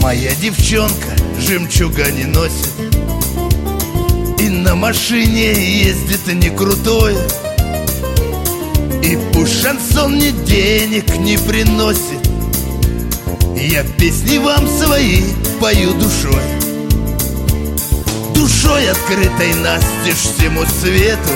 Моя девчонка жемчуга не носит и на машине ездит не крутой. И пусть шансон мне денег не приносит, я песни вам свои пою душой. Душой открытой настежь всему свету.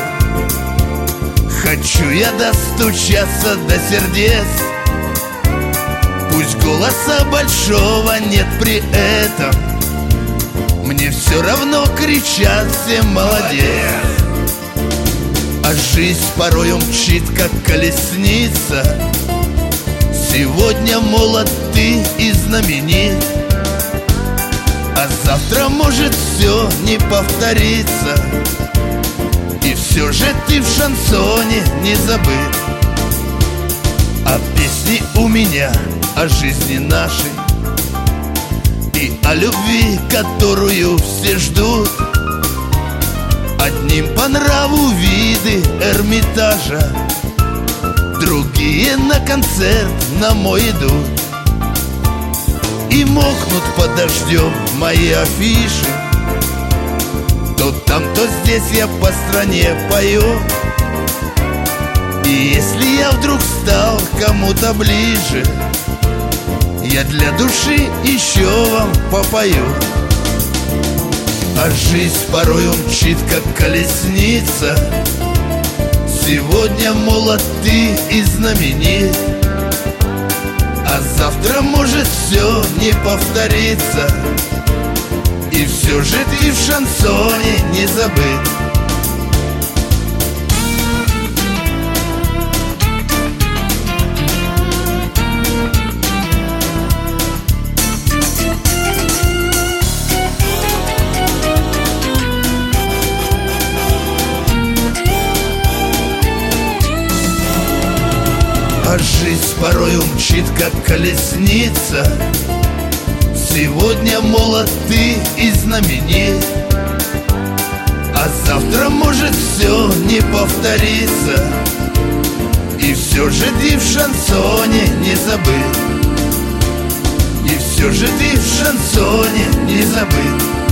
Хочу я достучаться до сердец. Пусть голоса большого нет при этом, мне все равно кричат все молодец. А жизнь порою мчит, как колесница. Сегодня молод ты и знаменит, а завтра может все не повториться. И все же ты в шансоне не забыт. А песни у меня о жизни нашей и о любви, которую все ждут. Одним по нраву виды Эрмитажа, другие на концерт на мой идут. И мокнут под дождем мои афиши. То там, то здесь я по стране пою. И если я вдруг стал кому-то ближе, я для души еще вам попою. А жизнь порою мчит, как колесница. Сегодня молод ты и знаменит, а завтра может все не повториться. И все же ты в шансоне не забыт. А жизнь порою мчит, как колесница. Сегодня молод ты и знаменит, а завтра может все не повториться. И все же ты в шансоне не забыт. И все же ты в шансоне не забыт.